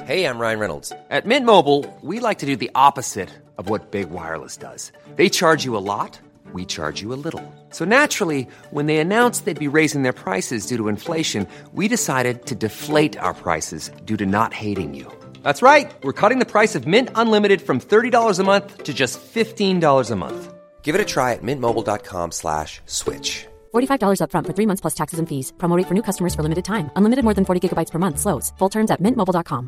Hey, I'm Ryan Reynolds. At Mint Mobile, we like to do the opposite of what Big Wireless does. They charge you a lot, we charge you a little. So naturally, when they announced they'd be raising their prices due to inflation, we decided to deflate our prices due to not hating you. That's right. We're cutting the price of Mint Unlimited from $30 a month to just $15 a month. Give it a try at mintmobile.com/switch. $45 up front for 3 months plus taxes and fees. Promo rate for new customers for limited time. Unlimited more than 40 gigabytes per month. Slows full terms at mintmobile.com.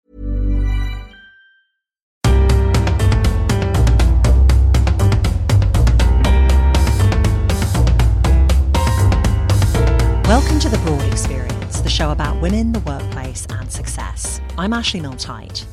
Welcome to The Broad Experience, the show about women, the workplace and success. I'm Ashley Milne-Tyte.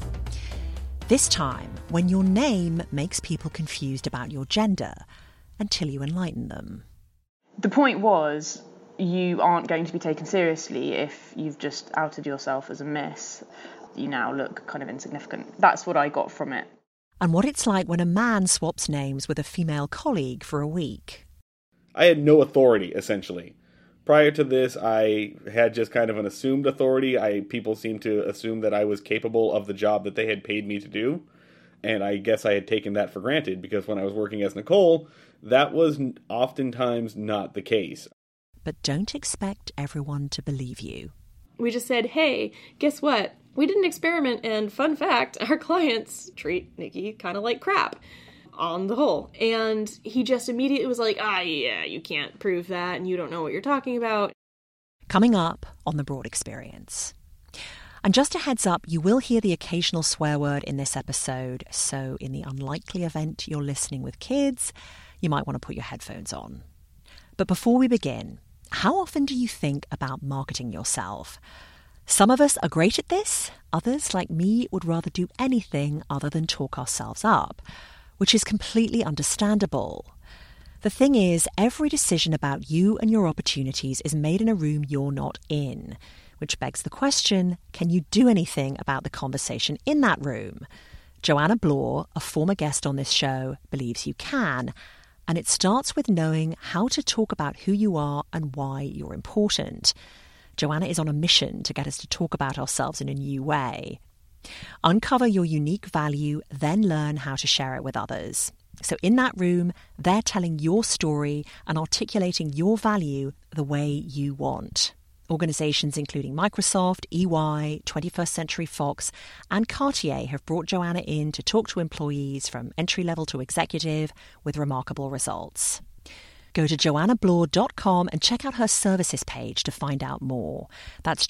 This time, when your name makes people confused about your gender until you enlighten them. The point was, you aren't going to be taken seriously if you've just outed yourself as a miss. You now look kind of insignificant. That's what I got from it. And what it's like when a man swaps names with a female colleague for a week. I had no authority, essentially. Prior to this, I had just kind of an assumed authority. People seemed to assume that I was capable of the job that they had paid me to do. And I guess I had taken that for granted, because when I was working as Nicole, that was oftentimes not the case. But don't expect everyone to believe you. We just said, hey, guess what? We did an experiment, and fun fact, our clients treat Nikki kind of like crap on the whole. And he just immediately was like, yeah, you can't prove that, and you don't know what you're talking about. Coming up on The Broad Experience. And just a heads up, you will hear the occasional swear word in this episode, so in the unlikely event you're listening with kids, you might want to put your headphones on. But before we begin, how often do you think about marketing yourself? Some of us are great at this. Others, like me, would rather do anything other than talk ourselves up, which is completely understandable. The thing is, every decision about you and your opportunities is made in a room you're not in, which begs the question, can you do anything about the conversation in that room? Joanna Bloor, a former guest on this show, believes you can, and it starts with knowing how to talk about who you are and why you're important. Joanna is on a mission to get us to talk about ourselves in a new way. Uncover your unique value, then learn how to share it with others. So in that room, they're telling your story and articulating your value the way you want. Organisations including Microsoft, EY, 21st Century Fox and Cartier have brought Joanna in to talk to employees from entry-level to executive with remarkable results. Go to joannabloor.com and check out her services page to find out more. That's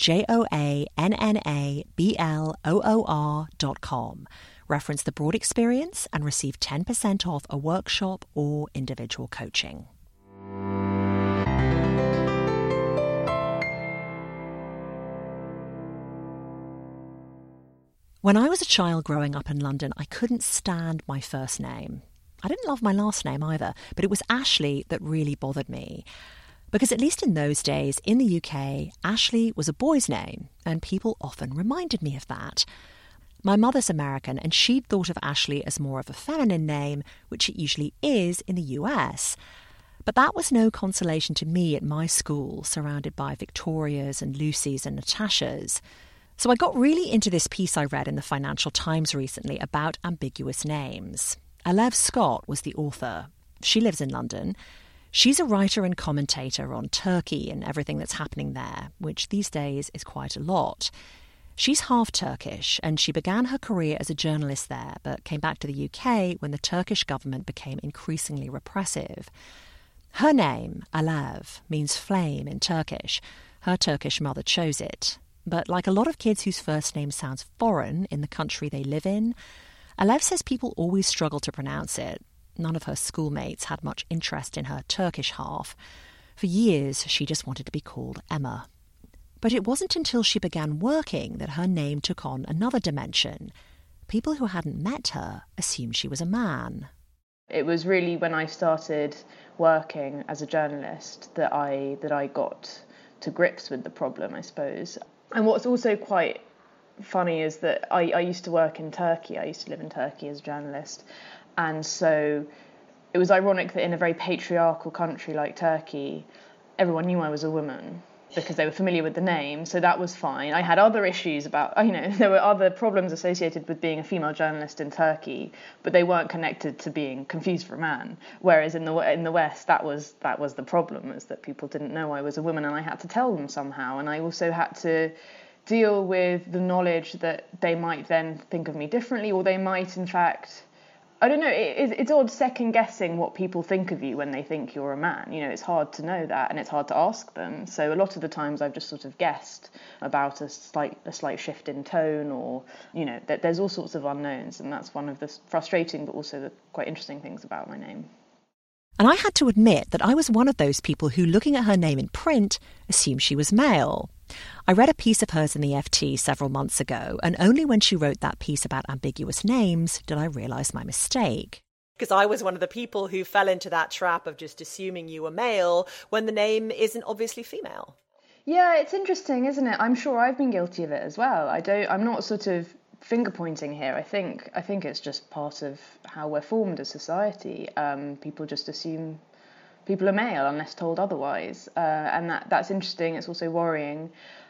JOANNABLOOR.com. Reference The Broad Experience and receive 10% off a workshop or individual coaching. When I was a child growing up in London, I couldn't stand my first name. I didn't love my last name either, but it was Ashley that really bothered me. Because at least in those days, in the UK, Ashley was a boy's name, and people often reminded me of that. My mother's American, and she'd thought of Ashley as more of a feminine name, which it usually is in the US. But that was no consolation to me at my school, surrounded by Victorias and Lucys and Natashas. So I got really into this piece I read in the Financial Times recently about ambiguous names. Alev Scott was the author. She lives in London. She's a writer and commentator on Turkey and everything that's happening there, which these days is quite a lot. She's half Turkish, and she began her career as a journalist there, but came back to the UK when the Turkish government became increasingly repressive. Her name, Alev, means flame in Turkish. Her Turkish mother chose it. But like a lot of kids whose first name sounds foreign in the country they live in, Alev says people always struggle to pronounce it. None of her schoolmates had much interest in her Turkish half. For years, she just wanted to be called Emma. But it wasn't until she began working that her name took on another dimension. People who hadn't met her assumed she was a man. It was really when I started working as a journalist that I got to grips with the problem, I suppose. And what's also quite funny is that I used to work in Turkey. I used to live in Turkey as a journalist. And so it was ironic that in a very patriarchal country like Turkey, everyone knew I was a woman. because they were familiar with the name, so that was fine. I had other issues about, there were other problems associated with being a female journalist in Turkey, but they weren't connected to being confused for a man. Whereas in the West, that was the problem, is that people didn't know I was a woman, and I had to tell them somehow. And I also had to deal with the knowledge that they might then think of me differently, or they might, in fact, I don't know, it's odd second-guessing what people think of you when they think you're a man. It's hard to know that, and it's hard to ask them. So a lot of the times I've just sort of guessed about a slight shift in tone, or, that there's all sorts of unknowns, and that's one of the frustrating but also the quite interesting things about my name. And I had to admit that I was one of those people who, looking at her name in print, assumed she was male. I read a piece of hers in the FT several months ago, and only when she wrote that piece about ambiguous names did I realise my mistake. Because I was one of the people who fell into that trap of just assuming you were male when the name isn't obviously female. Yeah, it's interesting, isn't it? I'm sure I've been guilty of it as well. I'm not sort of finger pointing here. I think it's just part of how we're formed as society. People just assume people are male unless told otherwise, and that's interesting. It's also worrying.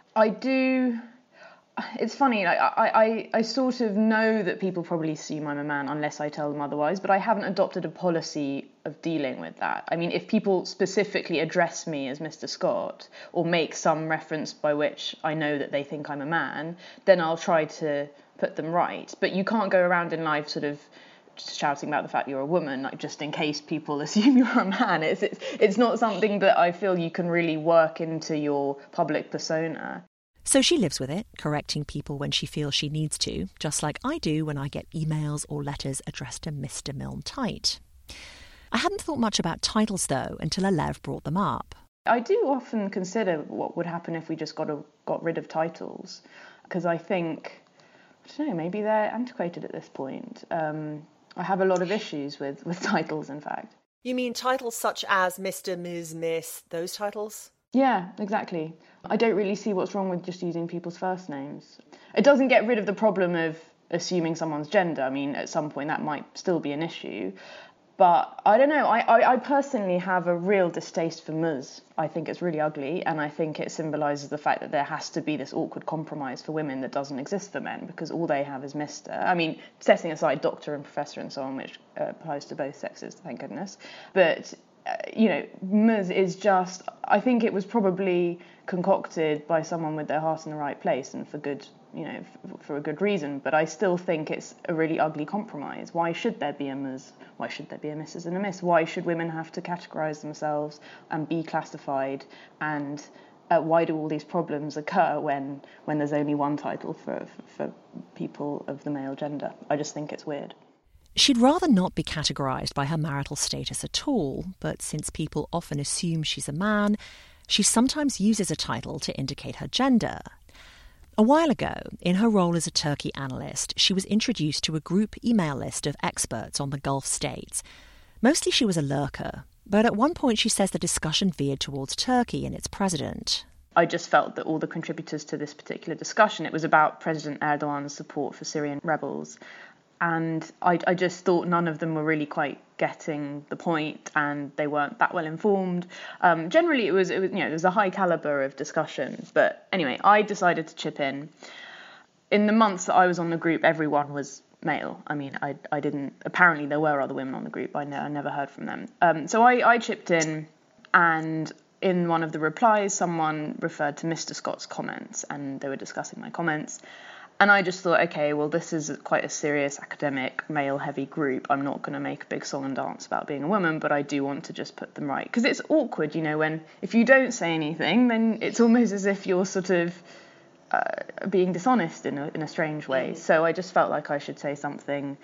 It's funny. I sort of know that people probably assume I'm a man unless I tell them otherwise, but I haven't adopted a policy of dealing with that. I mean, if people specifically address me as Mr. Scott or make some reference by which I know that they think I'm a man, then I'll try to put them right. But you can't go around in life sort of just shouting about the fact you're a woman, like just in case people assume you're a man. It's not something that I feel you can really work into your public persona. So she lives with it, correcting people when she feels she needs to, just like I do when I get emails or letters addressed to Mr. Milne Tite. I hadn't thought much about titles, though, until Alev brought them up. I do often consider what would happen if we just got rid of titles, because I think, I don't know, maybe they're antiquated at this point. I have a lot of issues with titles, in fact. You mean titles such as Mr., Ms., Miss, those titles? Yeah, exactly. I don't really see what's wrong with just using people's first names. It doesn't get rid of the problem of assuming someone's gender. I mean, at some point that might still be an issue. But I don't know, I personally have a real distaste for Ms. I think it's really ugly, and I think it symbolises the fact that there has to be this awkward compromise for women that doesn't exist for men, because all they have is Mr. I mean, setting aside doctor and professor and so on, which applies to both sexes, thank goodness. But, Ms. is just, I think it was probably concocted by someone with their heart in the right place and for good, for a good reason, but I still think it's a really ugly compromise. Why should there be a Ms? Why should there be a Mrs. and a Miss? Why should women have to categorise themselves and be classified? And why do all these problems occur when there's only one title for people of the male gender? I just think it's weird. She'd rather not be categorised by her marital status at all, but since people often assume she's a man, she sometimes uses a title to indicate her gender. A while ago, in her role as a Turkey analyst, she was introduced to a group email list of experts on the Gulf states. Mostly she was a lurker, but at one point she says the discussion veered towards Turkey and its president. I just felt that all the contributors to this particular discussion, it was about President Erdogan's support for Syrian rebels. And I just thought none of them were really quite getting the point, and they weren't that well informed. Generally, it was a high caliber of discussion. But anyway, I decided to chip in. In the months that I was on the group, everyone was male. I mean, I didn't. Apparently, there were other women on the group. I never heard from them. So I chipped in, and in one of the replies, someone referred to Mr. Scott's comments, and they were discussing my comments. And I just thought, okay, well, this is quite a serious academic, male-heavy group. I'm not going to make a big song and dance about being a woman, but I do want to just put them right. Because it's awkward, when if you don't say anything, then it's almost as if you're sort of being dishonest in a strange way. So I just felt like I should say something.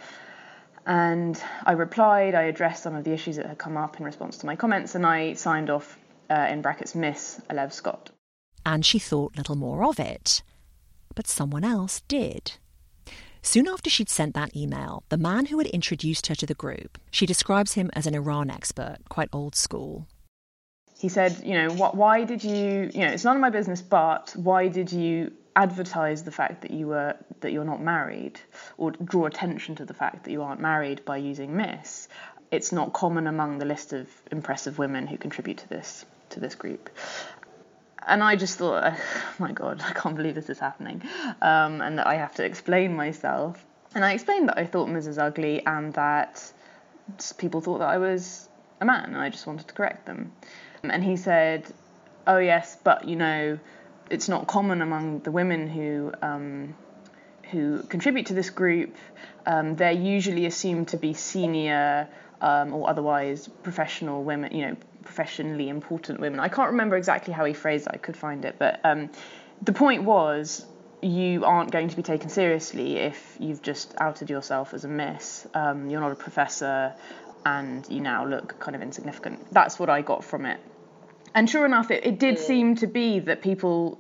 And I replied, I addressed some of the issues that had come up in response to my comments, and I signed off, in brackets, Miss Alev Scott. And she thought little more of it. But someone else did. Soon after she'd sent that email, the man who had introduced her to the group, she describes him as an Iran expert, quite old school. He said, why did you, it's none of my business, but why did you advertise the fact that you're not married, or draw attention to the fact that you aren't married by using Miss? It's not common among the list of impressive women who contribute to this group. And I just thought, oh my God, I can't believe this is happening, and that I have to explain myself. And I explained that I thought Mrs. Ugly and that people thought that I was a man, and I just wanted to correct them. And he said, oh yes, but it's not common among the women who contribute to this group. They're usually assumed to be senior or otherwise professional women, professionally important women. I can't remember exactly how he phrased it. I could find it. But the point was, you aren't going to be taken seriously if you've just outed yourself as a miss. You're not a professor and you now look kind of insignificant. That's what I got from it. And sure enough, it did seem to be that people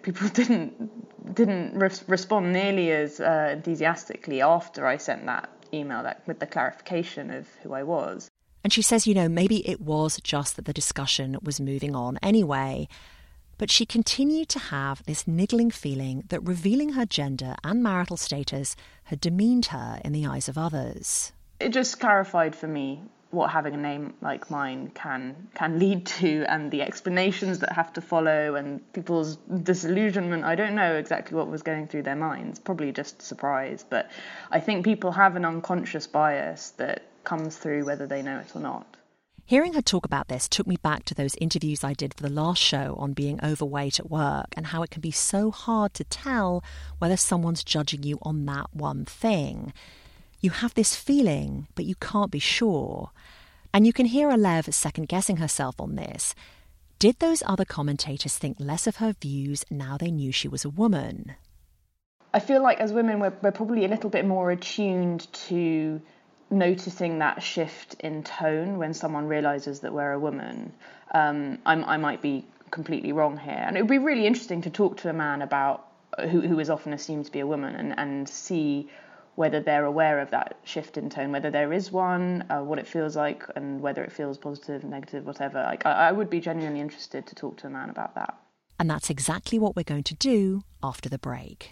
didn't respond nearly as enthusiastically after I sent that email with the clarification of who I was. And she says, maybe it was just that the discussion was moving on anyway. But she continued to have this niggling feeling that revealing her gender and marital status had demeaned her in the eyes of others. It just clarified for me what having a name like mine can lead to, and the explanations that have to follow, and people's disillusionment. I don't know exactly what was going through their minds, probably just surprise, but I think people have an unconscious bias that comes through whether they know it or not. Hearing her talk about this took me back to those interviews I did for the last show on being overweight at work and how it can be so hard to tell whether someone's judging you on that one thing. You have this feeling, but you can't be sure. And you can hear Alev second-guessing herself on this. Did those other commentators think less of her views now they knew she was a woman? I feel like as women, we're probably a little bit more attuned to noticing that shift in tone when someone realises that we're a woman. I might be completely wrong here. And it would be really interesting to talk to a man about who is often assumed to be a woman and see whether they're aware of that shift in tone, whether there is one, what it feels like, and whether it feels positive, negative, whatever. I would be genuinely interested to talk to a man about that. And that's exactly what we're going to do after the break.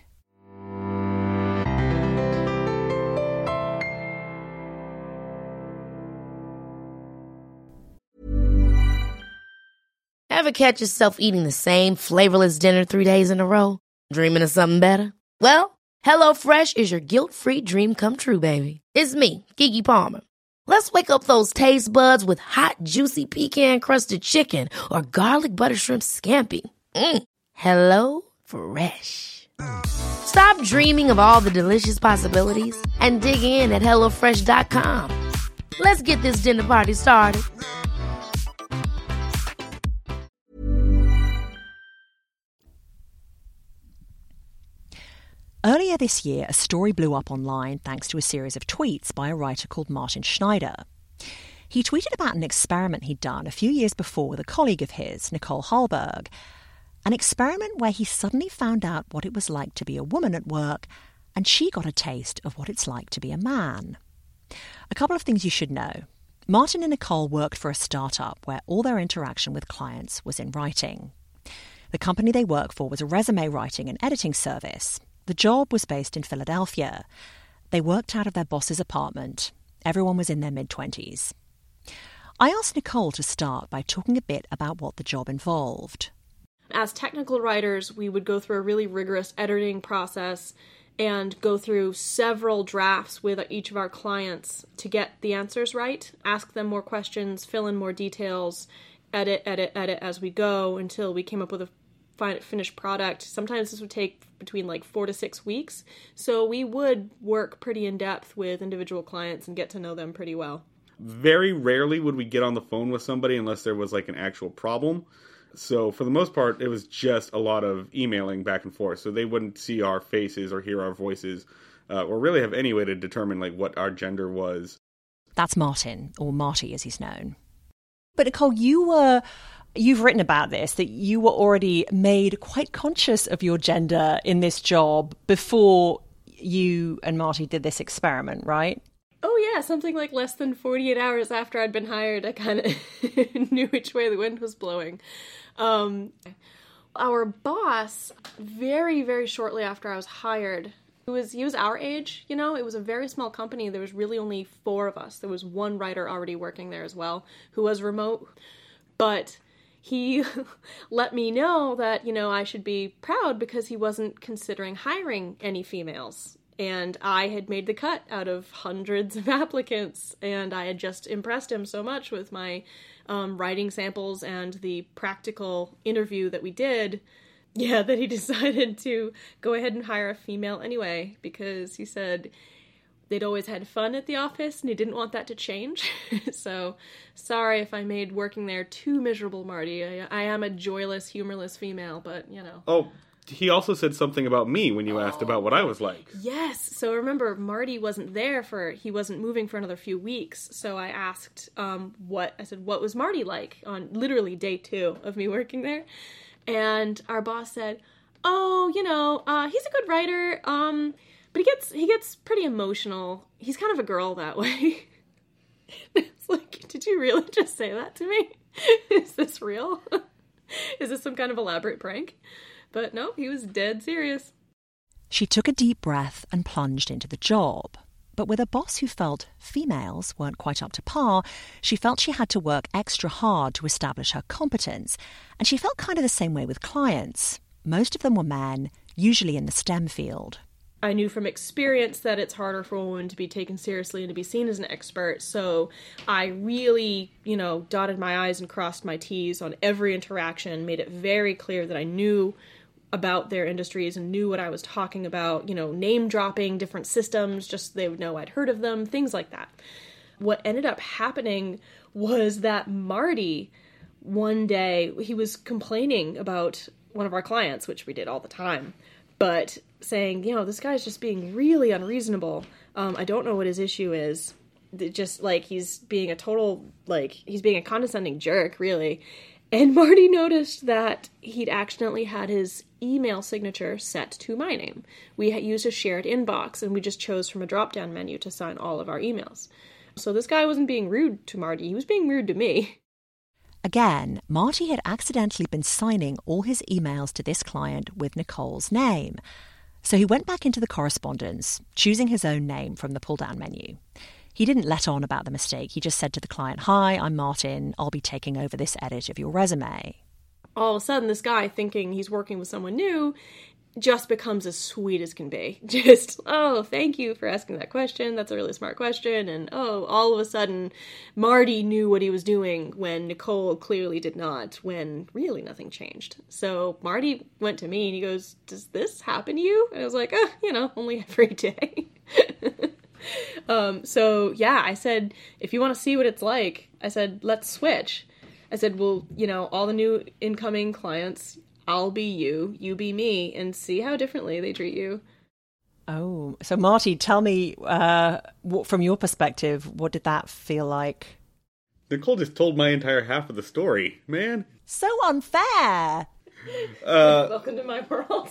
Ever catch yourself eating the same flavorless dinner 3 days in a row? Dreaming of something better? Well, HelloFresh is your guilt-free dream come true, baby. It's me, Keke Palmer. Let's wake up those taste buds with hot, juicy pecan-crusted chicken or garlic butter shrimp scampi. Hello Fresh. Stop dreaming of all the delicious possibilities and dig in at HelloFresh.com. Let's get this dinner party started. Earlier this year, a story blew up online thanks to a series of tweets by a writer called Martin Schneider. He tweeted about an experiment he'd done a few years before with a colleague of his, Nicole Hallberg, an experiment where he suddenly found out what it was like to be a woman at work, and she got a taste of what it's like to be a man. A couple of things you should know. Martin and Nicole worked for a startup where all their interaction with clients was in writing. The company they worked for was a resume writing and editing service. The job was based in Philadelphia. They worked out of their boss's apartment. Everyone was in their mid-20s. I asked Nicole to start by talking a bit about what the job involved. As technical writers, we would go through a really rigorous editing process and go through several drafts with each of our clients to get the answers right, ask them more questions, fill in more details, edit as we go until we came up with a finished product. Sometimes this would take between 4 to 6 weeks. So we would work pretty in depth with individual clients and get to know them pretty well. Very rarely would we get on the phone with somebody unless there was an actual problem. So for the most part, it was just a lot of emailing back and forth. So they wouldn't see our faces or hear our voices or really have any way to determine what our gender was. That's Martin, or Marty as he's known. But Nicole, you've written about this, that you were already made quite conscious of your gender in this job before you and Marty did this experiment, right? Oh yeah, something like less than 48 hours after I'd been hired, I kind of knew which way the wind was blowing. Our boss, very, very shortly after I was hired, he was our age, it was a very small company. There was really only 4 of us. There was one writer already working there as well, who was remote. But he let me know that, I should be proud because he wasn't considering hiring any females. And I had made the cut out of hundreds of applicants, and I had just impressed him so much with my writing samples and the practical interview that we did, that he decided to go ahead and hire a female anyway, because he said they'd always had fun at the office and he didn't want that to change. So sorry if I made working there too miserable, Marty. I am a joyless, humorless female, but Oh, he also said something about me when you asked about what I was like. Yes. So remember, Marty wasn't there he wasn't moving for another few weeks. So I asked, what was Marty like on literally day 2 of me working there? And our boss said, he's a good writer, but he gets pretty emotional. He's kind of a girl that way. It's like, did you really just say that to me? Is this real? Is this some kind of elaborate prank? But no, he was dead serious. She took a deep breath and plunged into the job. But with a boss who felt females weren't quite up to par, she felt she had to work extra hard to establish her competence. And she felt kind of the same way with clients. Most of them were men, usually in the STEM field. I knew from experience that it's harder for a woman to be taken seriously and to be seen as an expert, so I really, dotted my I's and crossed my T's on every interaction, made it very clear that I knew about their industries and knew what I was talking about, name dropping different systems, just so they would know I'd heard of them, things like that. What ended up happening was that Marty, one day, he was complaining about one of our clients, which we did all the time, but saying, this guy's just being really unreasonable. I don't know what his issue is. Just he's being he's being a condescending jerk, really. And Marty noticed that he'd accidentally had his email signature set to my name. We had used a shared inbox, and we just chose from a drop-down menu to sign all of our emails. So this guy wasn't being rude to Marty, he was being rude to me. Again, Marty had accidentally been signing all his emails to this client with Nicole's name. So he went back into the correspondence, choosing his own name from the pull-down menu. He didn't let on about the mistake. He just said to the client, "Hi, I'm Martin. I'll be taking over this edit of your resume." All of a sudden, this guy, thinking he's working with someone new, just becomes as sweet as can be. Just, "Oh, thank you for asking that question. That's a really smart question." And, all of a sudden, Marty knew what he was doing when Nicole clearly did not, when really nothing changed. So Marty went to me and he goes, "Does this happen to you?" And I was like, only every day. I said, "If you want to see what it's like," I said, "let's switch." I said, "Well, all the new incoming clients, I'll be you, you be me, and see how differently they treat you." Oh, so Marty, tell me, from your perspective, what did that feel like? Nicole just told my entire half of the story, man. So unfair. Welcome to my world.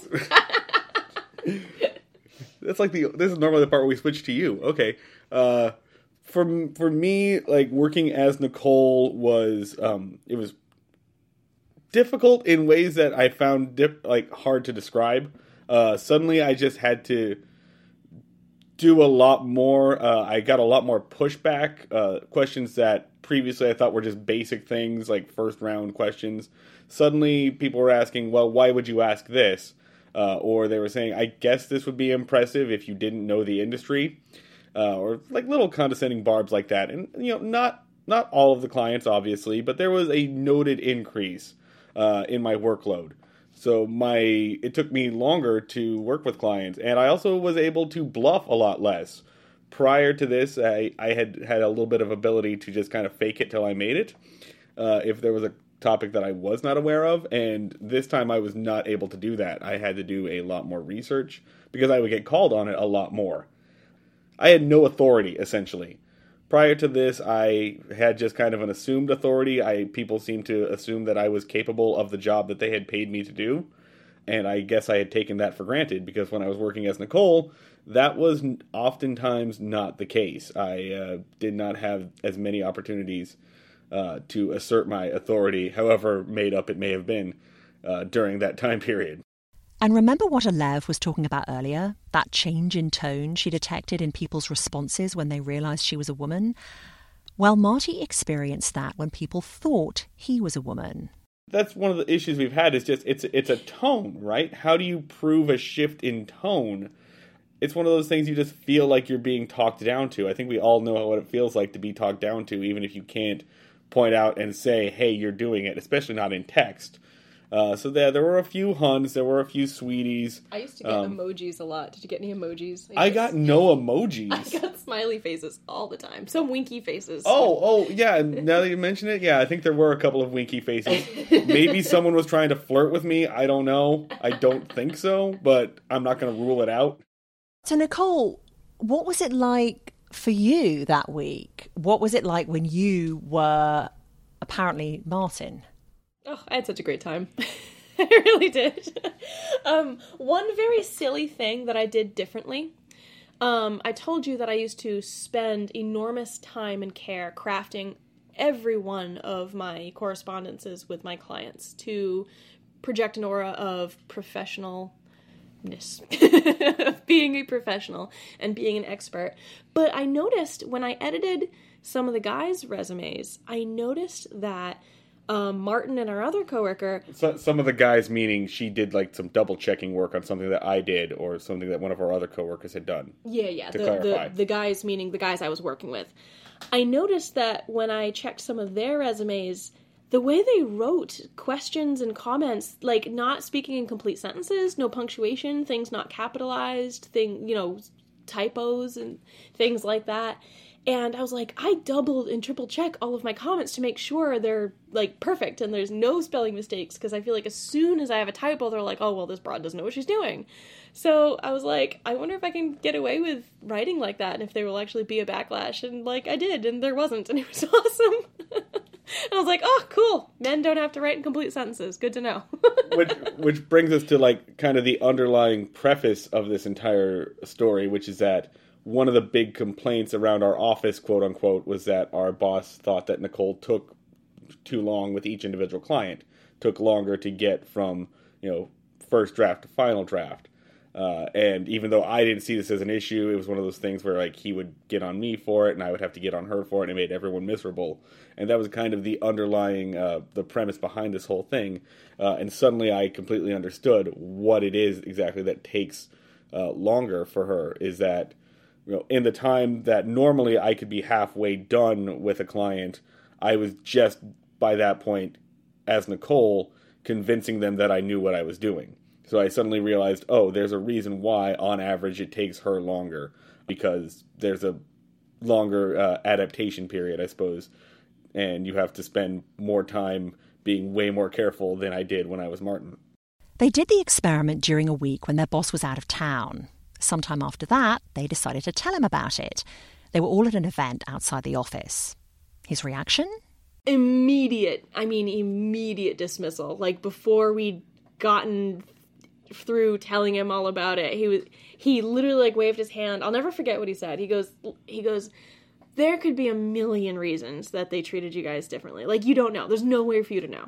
That's this is normally the part where we switch to you. Okay. For me, working as Nicole was, it was difficult in ways that I found hard to describe. Suddenly I just had to do a lot more. I got a lot more pushback, questions that previously I thought were just basic things, like first round questions. Suddenly people were asking, "Well, why would you ask this?" Or they were saying, "I guess this would be impressive if you didn't know the industry," or little condescending barbs like that. And not all of the clients, obviously, but there was a noted increase in my workload. So it took me longer to work with clients, and I also was able to bluff a lot less. Prior to this, I had a little bit of ability to just kind of fake it till I made it. If there was a topic that I was not aware of, and this time I was not able to do that. I had to do a lot more research because I would get called on it a lot more. I had no authority, essentially. Prior to this, I had just kind of an assumed authority. People seemed to assume that I was capable of the job that they had paid me to do, and I guess I had taken that for granted because when I was working as Nicole, that was oftentimes not the case. I did not have as many opportunities to assert my authority, however made up it may have been during that time period. And remember what Alev was talking about earlier? That change in tone she detected in people's responses when they realized she was a woman? Well, Marty experienced that when people thought he was a woman. That's one of the issues we've had, is just it's a tone, right? How do you prove a shift in tone? It's one of those things you just feel like you're being talked down to. I think we all know what it feels like to be talked down to, even if you can't point out and say, hey, you're doing it, especially not in text. So there were a few Huns, there were a few sweeties. I used to get emojis a lot. Did you get any emojis? I got no emojis. I got smiley faces all the time. Some winky faces. Oh, yeah, now that you mention it, yeah, I think there were a couple of winky faces. Maybe someone was trying to flirt with me, I don't know. I don't think so, but I'm not going to rule it out. So, Nicole, what was it like for you that week? What was it like when you were apparently Martin? Oh, I had such a great time. I really did. One very silly thing that I did differently. I told you that I used to spend enormous time and care crafting every one of my correspondences with my clients to project an aura of professionalness, of being a professional and being an expert. But I noticed when I edited some of the guys' resumes, I noticed that Martin and our other coworker. So, some of the guys, meaning she did like some double checking work on something that I did or something that one of our other coworkers had done. Yeah. To clarify. The guys, meaning the guys I was working with. I noticed that when I checked some of their resumes, the way they wrote questions and comments, like not speaking in complete sentences, no punctuation, things not capitalized, typos and things like that. And I was like, I doubled and triple check all of my comments to make sure they're, like, perfect and there's no spelling mistakes, because I feel like as soon as I have a typo, they're like, oh, well, this broad doesn't know what she's doing. So I was like, I wonder if I can get away with writing like that and if there will actually be a backlash. And, like, I did, and there wasn't, and it was awesome. And I was like, oh, cool. Men don't have to write in complete sentences. Good to know. which brings us to, like, kind of the underlying preface of this entire story, which is that one of the big complaints around our office, quote unquote, was that our boss thought that Nicole took too long with each individual client, took longer to get from, first draft to final draft. And even though I didn't see this as an issue, it was one of those things where, like, he would get on me for it and I would have to get on her for it, and it made everyone miserable. And that was kind of the underlying, the premise behind this whole thing. And suddenly I completely understood what it is exactly that takes longer for her, is that, in the time that normally I could be halfway done with a client, I was just, by that point, as Nicole, convincing them that I knew what I was doing. So I suddenly realized, oh, there's a reason why, on average, it takes her longer, because there's a longer adaptation period, I suppose, and you have to spend more time being way more careful than I did when I was Martin. They did the experiment during a week when their boss was out of town. Sometime after that, they decided to tell him about it. They were all at an event outside the office. His reaction? Immediate dismissal. Like, before we'd gotten through telling him all about it, he literally, like, waved his hand. I'll never forget what he said. He goes, there could be a million reasons that they treated you guys differently. Like, you don't know. There's no way for you to know.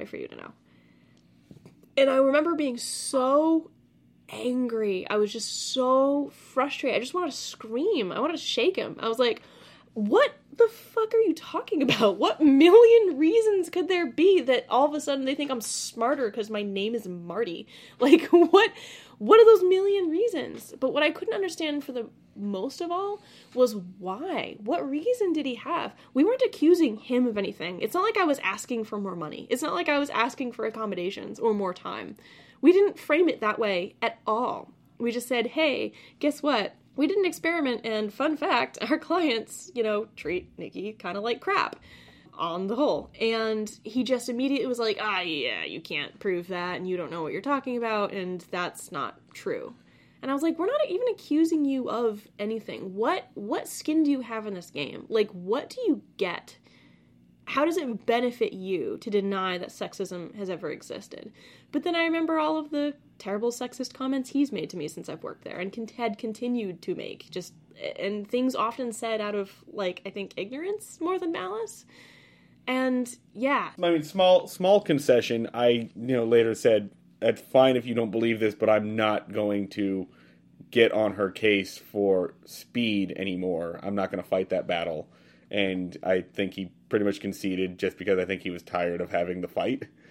And I remember being so angry. I was just so frustrated. I just wanted to scream. I wanted to shake him. I was like, what the fuck are you talking about? What million reasons could there be that all of a sudden they think I'm smarter because my name is Marty? Like, what are those million reasons? But what I couldn't understand for the most of all was why. What reason did he have? We weren't accusing him of anything. It's not like I was asking for more money. It's not like I was asking for accommodations or more time. We didn't frame it that way at all. We just said, hey, guess what? We did an experiment, and fun fact, our clients, treat Nikki kind of like crap on the whole. And he just immediately was like, yeah, you can't prove that, and you don't know what you're talking about, and that's not true. And I was like, we're not even accusing you of anything. What skin do you have in this game? Like, what do you get? How does it benefit you to deny that sexism has ever existed? But then I remember all of the terrible sexist comments he's made to me since I've worked there and had continued to make. And things often said out of, like, I think ignorance more than malice. And, yeah. I mean, small concession. I, later said, it's fine if you don't believe this, but I'm not going to get on her case for speed anymore. I'm not going to fight that battle. And I think he pretty much conceded just because I think he was tired of having the fight.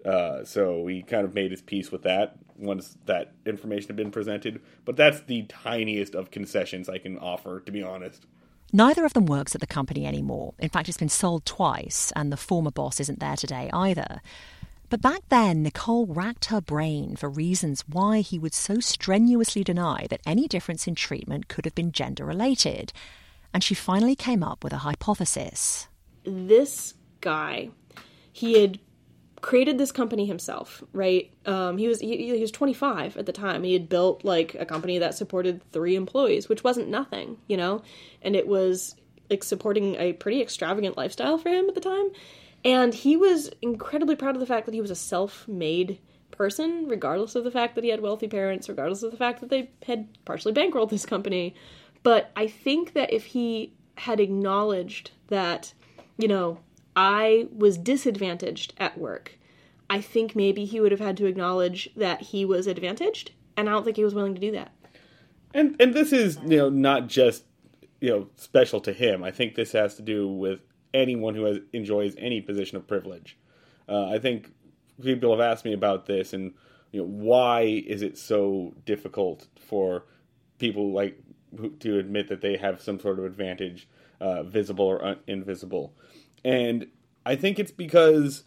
So he kind of made his peace with that once that information had been presented. But that's the tiniest of concessions I can offer, to be honest. Neither of them works at the company anymore. In fact, it's been sold twice, and the former boss isn't there today either. But back then, Nicole racked her brain for reasons why he would so strenuously deny that any difference in treatment could have been gender-related. And she finally came up with a hypothesis. This guy, he had created this company himself, right? He was 25 at the time. He had built like a company that supported 3 employees, which wasn't nothing, you know? And it was like supporting a pretty extravagant lifestyle for him at the time. And he was incredibly proud of the fact that he was a self-made person, regardless of the fact that he had wealthy parents, regardless of the fact that they had partially bankrolled this company. But I think that if he had acknowledged that, you know, I was disadvantaged at work, I think maybe he would have had to acknowledge that he was advantaged, and I don't think he was willing to do that. And this is, you know, not just, you know, special to him. I think this has to do with anyone who enjoys any position of privilege. I think people have asked me about this, and you know, why is it so difficult for people like to admit that they have some sort of advantage, visible or invisible? And I think it's because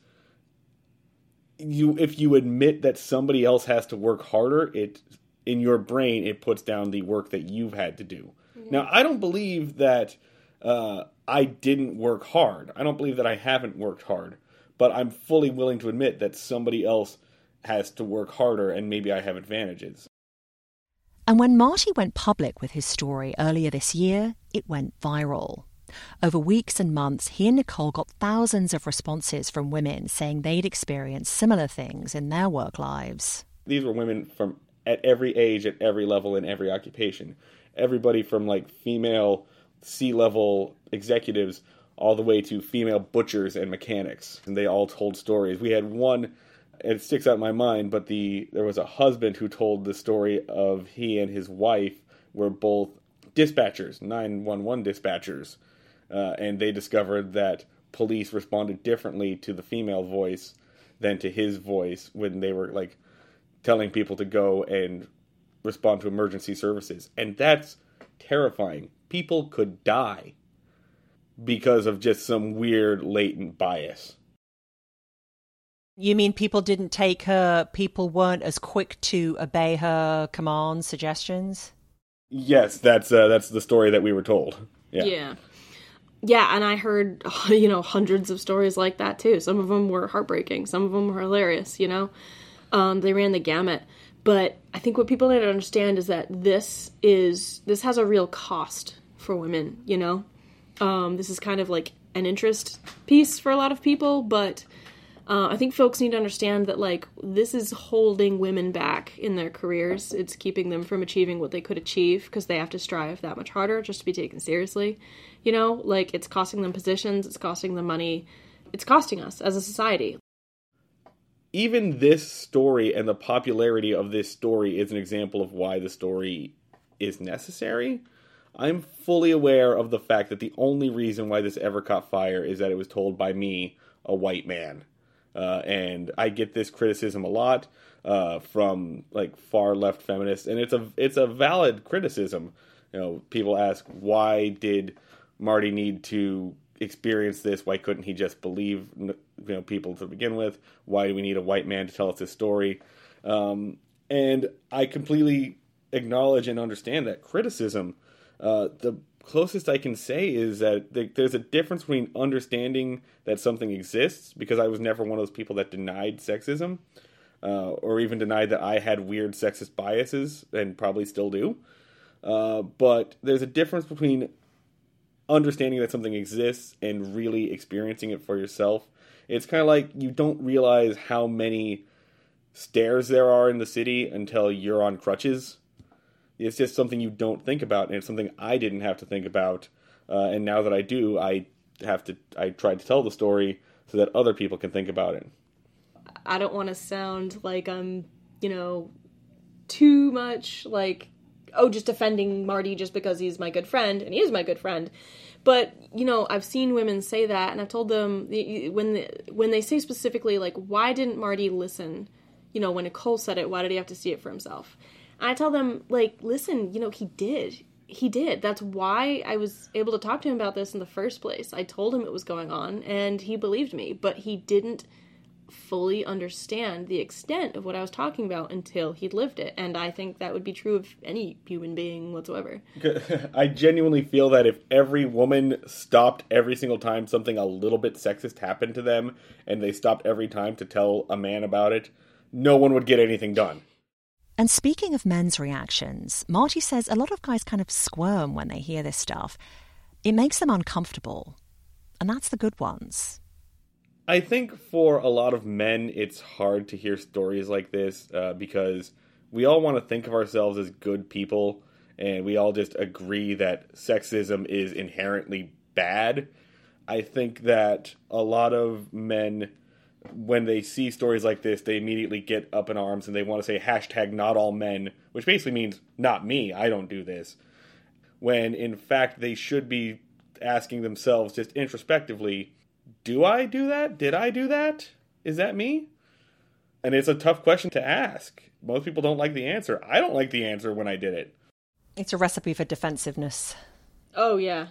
if you admit that somebody else has to work harder, in your brain it puts down the work that you've had to do. Mm-hmm. Now, I don't believe that I didn't work hard. I don't believe that I haven't worked hard. But I'm fully willing to admit that somebody else has to work harder, and maybe I have advantages. And when Marty went public with his story earlier this year, it went viral. Over weeks and months, he and Nicole got thousands of responses from women saying they'd experienced similar things in their work lives. These were women from at every age, at every level, in every occupation. Everybody from like female C-level executives all the way to female butchers and mechanics. And they all told stories. We had one, it sticks out in my mind, but there was a husband who told the story of he and his wife were both dispatchers, 911 dispatchers. And they discovered that police responded differently to the female voice than to his voice when they were like telling people to go and respond to emergency services. And that's terrifying. People could die because of just some weird latent bias. You mean people didn't take her, people weren't as quick to obey her commands, suggestions? Yes, that's the story that we were told. Yeah. Yeah, and I heard, you know, hundreds of stories like that too. Some of them were heartbreaking. Some of them were hilarious, you know. They ran the gamut. But I think what people need to understand is that this has a real cost for women, you know. This is kind of like an interest piece for a lot of people, but I think folks need to understand that, like, this is holding women back in their careers. It's keeping them from achieving what they could achieve because they have to strive that much harder just to be taken seriously. You know, like, it's costing them positions, it's costing them money, it's costing us as a society. Even this story and the popularity of this story is an example of why the story is necessary. I'm fully aware of the fact that the only reason why this ever caught fire is that it was told by me, a white man. And I get this criticism a lot from like far left feminists, and it's a valid criticism. You know, people ask, why did Marty need to experience this? Why couldn't he just believe, you know, people to begin with? Why do we need a white man to tell us this story? And I completely acknowledge and understand that criticism. The closest I can say is that there's a difference between understanding that something exists, because I was never one of those people that denied sexism, or even denied that I had weird sexist biases, and probably still do. But there's a difference between understanding that something exists and really experiencing it for yourself. It's kind of like you don't realize how many stairs there are in the city until you're on crutches. It's just something you don't think about, and it's something I didn't have to think about. And now that I do, I try to tell the story so that other people can think about it. I don't want to sound like I'm, you know, too much like just defending Marty just because he's my good friend, and he is my good friend. But, I've seen women say that, and I've told them, when they say specifically, like, why didn't Marty listen? When Nicole said it, why did he have to see it for himself? And I tell them, like, listen, he did. He did. That's why I was able to talk to him about this in the first place. I told him it was going on, and he believed me, but he didn't fully understand the extent of what I was talking about until he'd lived it. And I think that would be true of any human being whatsoever. I genuinely feel that if every woman stopped every single time something a little bit sexist happened to them, and they stopped every time to tell a man about it, no one would get anything done. And speaking of men's reactions, Marty says a lot of guys kind of squirm when they hear this stuff. It makes them uncomfortable. And that's the good ones. I think for a lot of men, it's hard to hear stories like this because we all want to think of ourselves as good people, and we all just agree that sexism is inherently bad. I think that a lot of men, when they see stories like this, they immediately get up in arms and they want to say hashtag not all men, which basically means not me, I don't do this. When in fact they should be asking themselves just introspectively, do I do that? Did I do that? Is that me? And it's a tough question to ask. Most people don't like the answer. I don't like the answer when I did it. It's a recipe for defensiveness. Oh, yeah.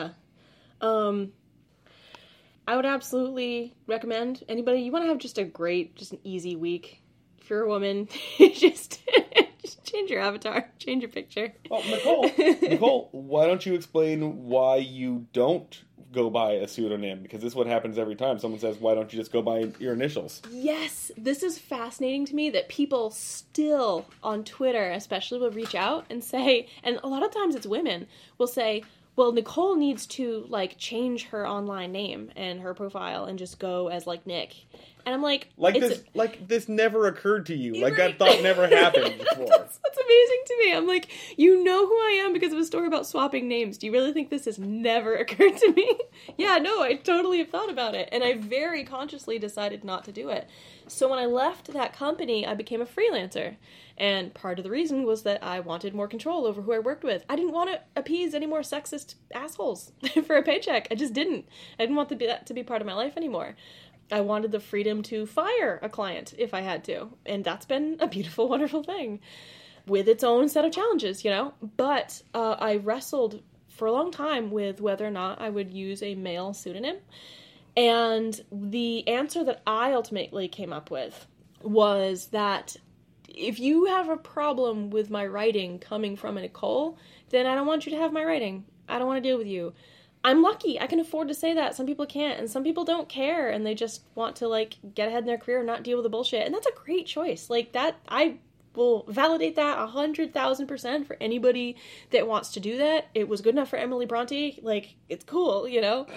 I would absolutely recommend anybody, you want to have just an easy week. If you're a woman, just change your avatar, change your picture. Well, Nicole, why don't you explain why you don't go by a pseudonym? Because this is what happens every time. Someone says, why don't you just go by your initials? Yes, this is fascinating to me that people still on Twitter especially will reach out and say, and a lot of times it's women, will say, well, Nicole needs to, like, change her online name and her profile and just go as, like, Nick. And I'm like... this never occurred to you. Like, that thought never happened before. That's amazing to me. I'm like, you know who I am because of a story about swapping names. Do you really think this has never occurred to me? Yeah, no, I totally have thought about it. And I very consciously decided not to do it. So when I left that company, I became a freelancer. And part of the reason was that I wanted more control over who I worked with. I didn't want to appease any more sexist assholes for a paycheck. I just didn't. I didn't want that to be part of my life anymore. I wanted the freedom to fire a client if I had to. And that's been a beautiful, wonderful thing with its own set of challenges, But I wrestled for a long time with whether or not I would use a male pseudonym. And the answer that I ultimately came up with was that if you have a problem with my writing coming from a Nicole, then I don't want you to have my writing. I don't want to deal with you. I'm lucky. I can afford to say that. Some people can't, and some people don't care, and they just want to, like, get ahead in their career and not deal with the bullshit. And that's a great choice. Like, that, I will validate that 100,000% for anybody that wants to do that. It was good enough for Emily Bronte. Like, it's cool,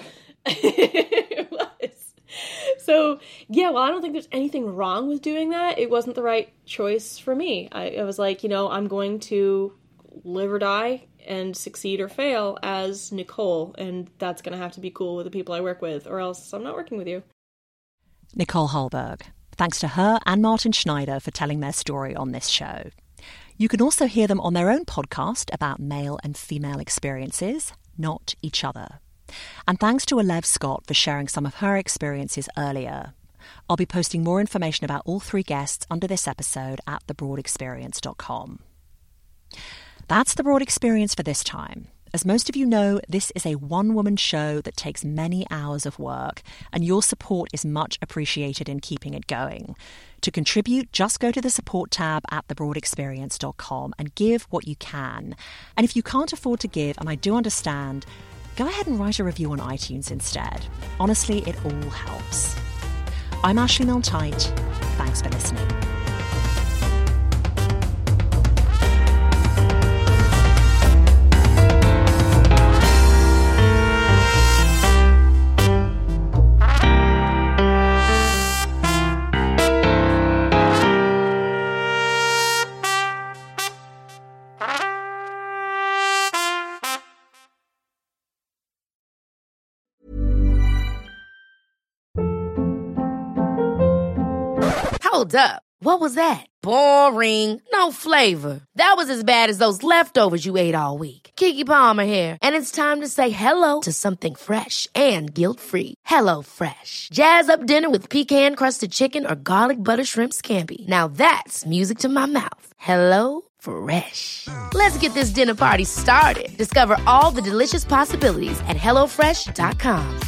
It was. So, yeah, well, I don't think there's anything wrong with doing that. It wasn't the right choice for me. I was like, I'm going to live or die and succeed or fail as Nicole, and that's going to have to be cool with the people I work with, or else I'm not working with you. Nicole Holberg. Thanks to her and Martin Schneider for telling their story on this show. You can also hear them on their own podcast about male and female experiences, Not Each Other. And thanks to Alev Scott for sharing some of her experiences earlier. I'll be posting more information about all three guests under this episode at thebroadexperience.com. That's The Broad Experience for this time. As most of you know, this is a one-woman show that takes many hours of work, and your support is much appreciated in keeping it going. To contribute, just go to the support tab at thebroadexperience.com and give what you can. And if you can't afford to give, and I do understand, go ahead and write a review on iTunes instead. Honestly, it all helps. I'm Ashley Milne-Tyte. Thanks for listening. Hold up. What was that? Boring. No flavor. That was as bad as those leftovers you ate all week. Keke Palmer here, and it's time to say hello to something fresh and guilt-free. HelloFresh. Jazz up dinner with pecan-crusted chicken or garlic butter shrimp scampi. Now that's music to my mouth. HelloFresh. Let's get this dinner party started. Discover all the delicious possibilities at HelloFresh.com.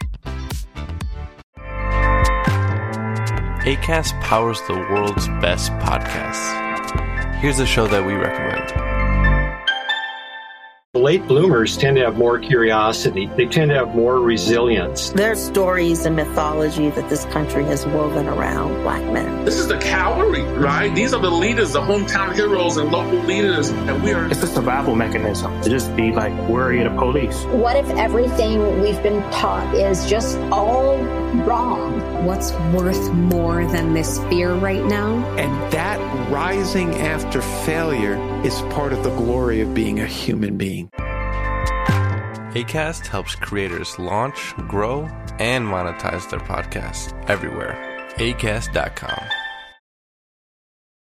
Acast powers the world's best podcasts. Here's a show that we recommend. Late bloomers tend to have more curiosity. They tend to have more resilience. There's stories and mythology that this country has woven around Black men. This is the cavalry, right? These are the leaders, the hometown heroes and local leaders. And we are... It's a survival mechanism to just be like worry of the police. What if everything we've been taught is just all wrong? What's worth more than this fear right now? And that rising after failure is part of the glory of being a human being. Acast helps creators launch, grow, and monetize their podcasts everywhere. Acast.com.